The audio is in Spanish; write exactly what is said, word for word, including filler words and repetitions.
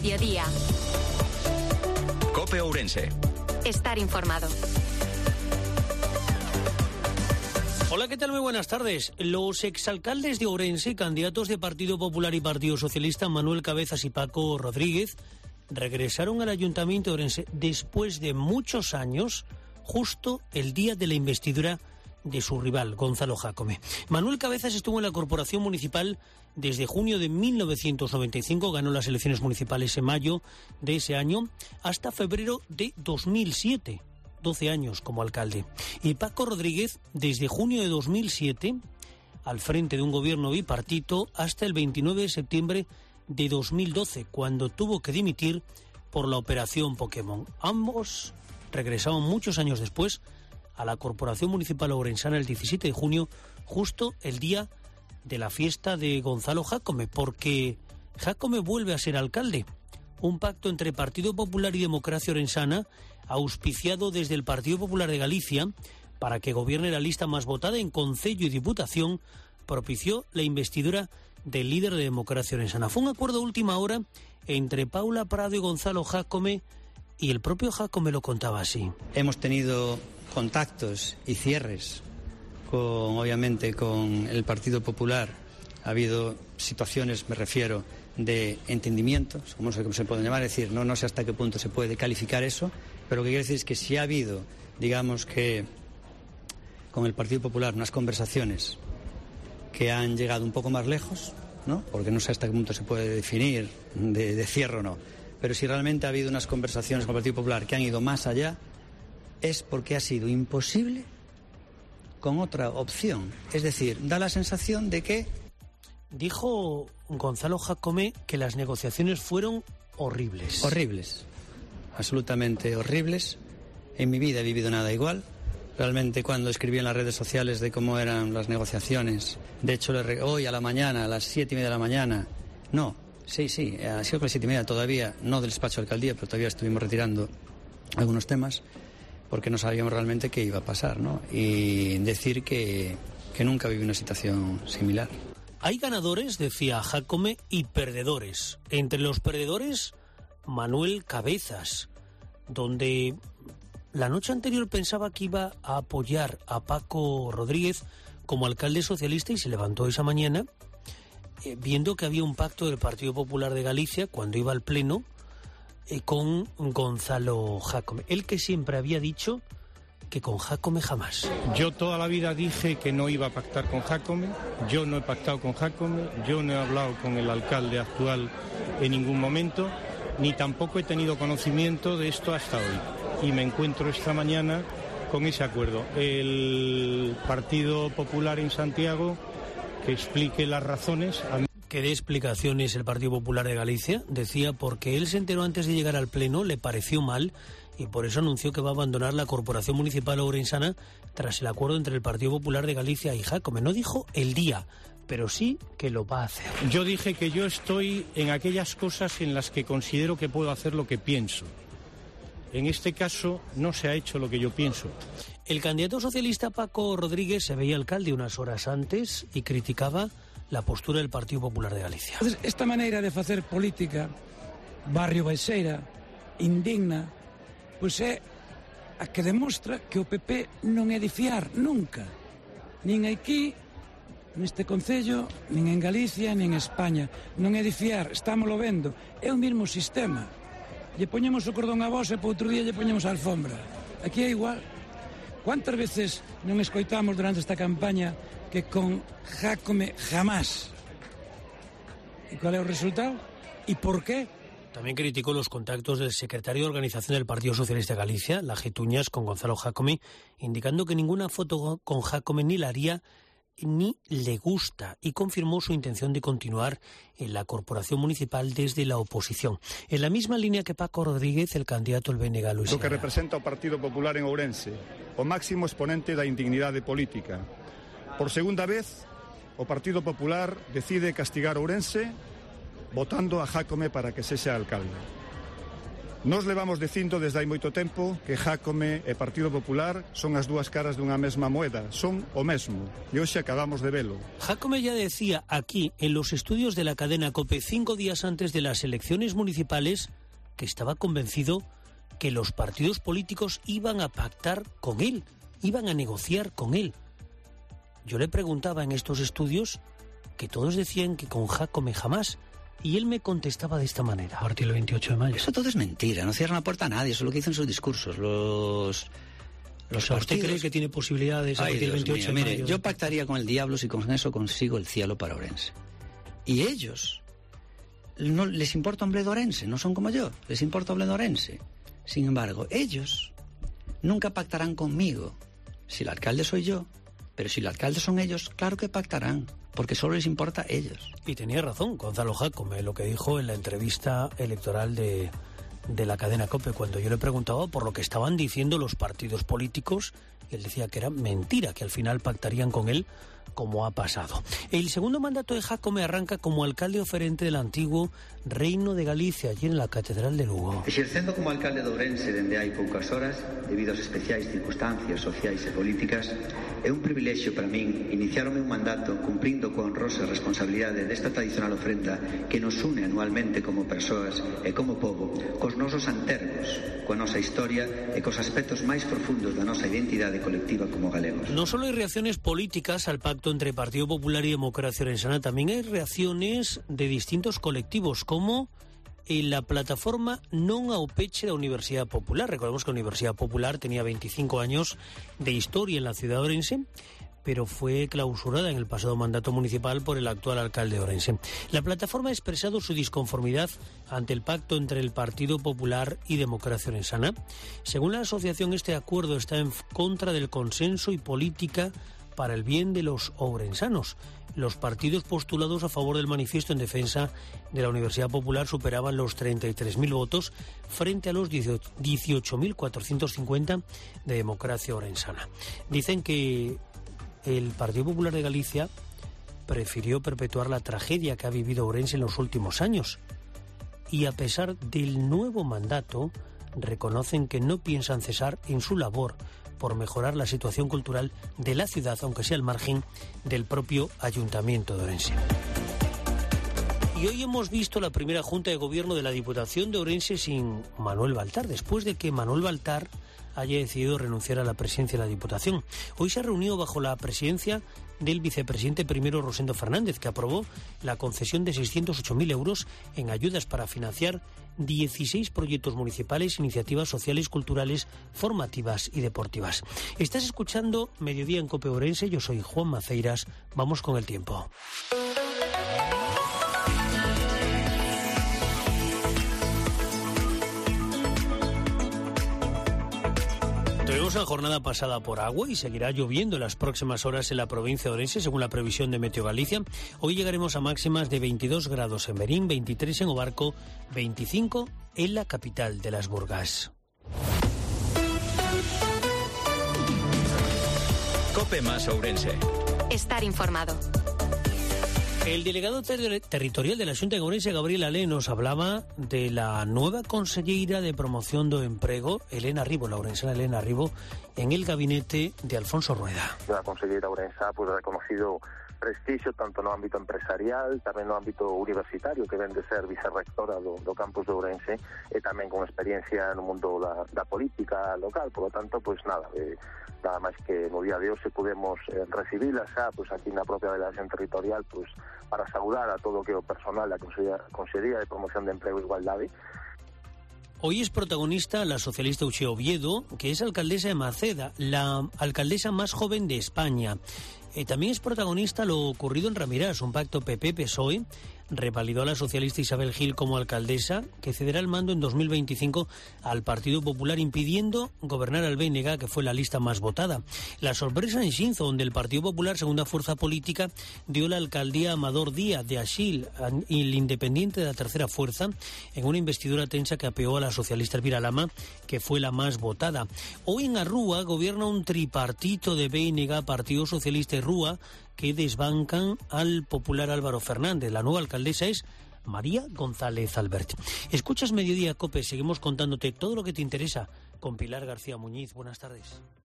mediodía. COPE Ourense. Estar informado. Hola, ¿qué tal? Muy buenas tardes. Los exalcaldes de Ourense, candidatos de Partido Popular y Partido Socialista, Manuel Cabezas y Paco Rodríguez, regresaron al Ayuntamiento de Ourense después de muchos años, justo el día de la investidura de su rival, Gonzalo Jácome. Manuel Cabezas estuvo en la Corporación Municipal desde junio de mil novecientos noventa y cinco, ganó las elecciones municipales en mayo de ese año, hasta febrero de dos mil siete. doce años como alcalde. Y Paco Rodríguez, desde junio de dos mil siete, al frente de un gobierno bipartito, hasta el veintinueve de septiembre de dos mil doce, cuando tuvo que dimitir por la operación Pokémon. Ambos regresaron muchos años después a la Corporación Municipal Ourensana el diecisiete de junio, justo el día de la fiesta de Gonzalo Jácome, porque Jácome vuelve a ser alcalde. Un pacto entre Partido Popular y Democracia Ourensana, auspiciado desde el Partido Popular de Galicia, para que gobierne la lista más votada en Concello y Diputación, propició la investidura del líder de Democracia Ourensana. Fue un acuerdo a última hora entre Paula Prado y Gonzalo Jácome, y el propio Jácome lo contaba así. Hemos tenido contactos y cierres, con, obviamente, con el Partido Popular. Ha habido situaciones, me refiero, de entendimiento, como se, como se puede llamar, es decir, no, no sé hasta qué punto se puede calificar eso, pero lo que quiero decir es que si ha habido, digamos que con el Partido Popular unas conversaciones que han llegado un poco más lejos, ¿no? Porque no sé hasta qué punto se puede definir de, de cierre o no, pero si realmente ha habido unas conversaciones con el Partido Popular que han ido más allá, es porque ha sido imposible con otra opción. Es decir, da la sensación de que... Dijo Gonzalo Jácome que las negociaciones fueron horribles. Horribles, absolutamente horribles. En mi vida he vivido nada igual. Realmente, cuando escribí en las redes sociales de cómo eran las negociaciones, de hecho hoy a la mañana, a las siete y media de la mañana, no, sí, sí, ha sido a las siete y media todavía, no del despacho de alcaldía, pero todavía estuvimos retirando algunos temas, porque no sabíamos realmente qué iba a pasar, ¿no? Y decir que, que nunca viví una situación similar. Hay ganadores, decía Jácome, y perdedores. Entre los perdedores, Manuel Cabezas, donde la noche anterior pensaba que iba a apoyar a Paco Rodríguez como alcalde socialista y se levantó esa mañana eh, viendo que había un pacto del Partido Popular de Galicia cuando iba al Pleno eh, con Gonzalo Jácome. Él que siempre había dicho que con Jácome jamás. Yo toda la vida dije que no iba a pactar con Jácome, yo no he pactado con Jácome, yo no he hablado con el alcalde actual en ningún momento, ni tampoco he tenido conocimiento de esto hasta hoy. Y me encuentro esta mañana con ese acuerdo. El Partido Popular en Santiago, que explique las razones. A mí... Que dé explicaciones el Partido Popular de Galicia, decía, porque él se enteró antes de llegar al Pleno, le pareció mal, y por eso anunció que va a abandonar la Corporación Municipal Ourensana tras el acuerdo entre el Partido Popular de Galicia y Jácome. No dijo el día, pero sí que lo va a hacer. Yo dije que yo estoy en aquellas cosas en las que considero que puedo hacer lo que pienso. En este caso no se ha hecho lo que yo pienso. El candidato socialista Paco Rodríguez se veía alcalde unas horas antes y criticaba la postura del Partido Popular de Galicia. Entonces, esta maneira de facer política barrio baixeira, indigna, pois é a que demostra que o P P non é de fiar nunca, nin aquí, neste concello, nin en Galicia, nin en España. Non é de fiar, estámoslo vendo, é o mesmo sistema. Lle poñemos o cordón a vos e para outro día lle poñemos a alfombra. Aquí é igual. Cuántas veces non escoitamos durante esta campaña que con Jácome jamás? E cual é o resultado? E por qué? También criticó los contactos del secretario de Organización del Partido Socialista de Galicia, Laje Tuñas, con Gonzalo Jácome, indicando que ninguna foto con Jácome ni la haría ni le gusta, y confirmó su intención de continuar en la corporación municipal desde la oposición. En la misma línea que Paco Rodríguez, el candidato del B N G Luis. Lo que representa o Partido Popular en Ourense, o máximo exponente da indignidade política. Por segunda vez, o Partido Popular decide castigar Ourense votando a Jácome para que sexa alcalde. Nos levamos dicindo desde hai moito tempo que Jácome e Partido Popular son as dúas caras dunha mesma moeda, son o mesmo, e hoxe acabamos de velo. Jácome ya decía aquí, en los estudios de la cadena COPE, cinco días antes de las elecciones municipales, que estaba convencido que los partidos políticos iban a pactar con él, iban a negociar con él. Yo le preguntaba en estos estudios que todos decían que con Jácome jamás. Y él me contestaba de esta manera, a partir del veintiocho de mayo. Eso todo es mentira, no cierran la puerta a nadie, eso es lo que dicen sus discursos. Los, los o sea, ¿usted partidos... cree que tiene posibilidades a Ay, partir del Dios veintiocho mío, de mire, mayo? yo pactaría con el diablo si con eso consigo el cielo para Ourense. Y ellos, no les importa un bledo Ourense, no son como yo, les importa un bledo Ourense. Sin embargo, ellos nunca pactarán conmigo si el alcalde soy yo, pero si el alcalde son ellos, claro que pactarán. Porque solo les importa a ellos. Y tenía razón Gonzalo Jácome, lo que dijo en la entrevista electoral de, de la cadena COPE, cuando yo le preguntaba por lo que estaban diciendo los partidos políticos, y él decía que era mentira, que al final pactarían con él, como ha pasado. El segundo mandato de Jácome arranca como alcalde oferente del antiguo Reino de Galicia, allí en la Catedral de Lugo. Exercendo como alcalde de Ourense dende hai poucas horas, debido ás especiais circunstancias sociais e políticas, é un privilexio para min iniciar o meu mandato cumprindo con honrosa responsabilidade desta tradicional ofrenda que nos une anualmente como persoas e como povo, cos nosos antergos, coa nosa historia e cos aspectos máis profundos da nosa identidade colectiva como galegos. No solo hay reacciones políticas al pacto entre Partido Popular y Democracia Orensana, también hay reacciones de distintos colectivos, como en la plataforma Non ao Peche da Universidad Popular. Recordemos que la Universidad Popular tenía veinticinco años de historia en la ciudad de Ourense, pero fue clausurada en el pasado mandato municipal por el actual alcalde de Ourense. La plataforma ha expresado su disconformidad ante el pacto entre el Partido Popular y Democracia Orensana. Según la asociación, este acuerdo está en contra del consenso y política para el bien de los ourensanos. Los partidos postulados a favor del manifiesto en defensa de la Universidad Popular superaban los treinta y tres mil votos frente a los dieciocho mil cuatrocientos cincuenta de Democracia Orensana. Dicen que el Partido Popular de Galicia prefirió perpetuar la tragedia que ha vivido Ourense en los últimos años. Y a pesar del nuevo mandato, reconocen que no piensan cesar en su labor por mejorar la situación cultural de la ciudad, aunque sea al margen del propio Ayuntamiento de Ourense. Y hoy hemos visto la primera Junta de Gobierno de la Diputación de Ourense sin Manuel Baltar, después de que Manuel Baltar haya decidido renunciar a la presidencia de la Diputación. Hoy se ha reunido bajo la presidencia del vicepresidente primero Rosendo Fernández, que aprobó la concesión de seiscientos ocho mil euros en ayudas para financiar dieciséis proyectos municipales, iniciativas sociales, culturales, formativas y deportivas. Estás escuchando Mediodía en COPE Ourense, yo soy Juan Maceiras, vamos con el tiempo. Tuvimos una jornada pasada por agua y seguirá lloviendo en las próximas horas en la provincia de Ourense, según la previsión de Meteo Galicia. Hoy llegaremos a máximas de veintidós grados en Berín, veintitrés en Obarco, veinticinco en la capital de las Burgas. COPE más Ourense. Estar informado. El delegado ter- territorial de la Xunta de Ourense, Gabriel Alé, nos hablaba de la nueva conselleira de promoción do emprego, Elena Ribo, la ourensana Elena Ribo, en el gabinete de Alfonso Rueda. La conselleira ourensa pues, ha reconocido prestigio tanto no ámbito empresarial, tamén no ámbito universitario, que ven de ser vicerrectora do, do campus de Ourense, e tamén con experiencia no mundo da, da política local. Por lo tanto, pues nada, eh, nada máis que no día de hoxe podemos eh, recibirla xa pues, aquí na propia delegación territorial pues, para saudar a todo o que o personal da Consellería, Consellería de Promoción de Emprego e Igualdade. Hoy es protagonista la socialista Uche Oviedo, que es alcaldesa de Maceda, la alcaldesa más joven de España. Eh, también es protagonista lo ocurrido en Ramirás, un pacto P P P S O E revalidó a la socialista Isabel Gil como alcaldesa, que cederá el mando en dos mil veinticinco al Partido Popular, impidiendo gobernar al B N G, que fue la lista más votada. La sorpresa en Xinzo, donde el Partido Popular, segunda fuerza política, dio la alcaldía a Amador Díaz de Axil, el independiente de la tercera fuerza, en una investidura tensa que apeó a la socialista Elvira Lama, que fue la más votada. Hoy en Arrúa gobierna un tripartito de B N G, Partido Socialista y Rúa, que desbancan al popular Álvaro Fernández. La nueva alcaldesa es María González Albert. Escuchas Mediodía Cope, seguimos contándote todo lo que te interesa con Pilar García Muñiz. Buenas tardes.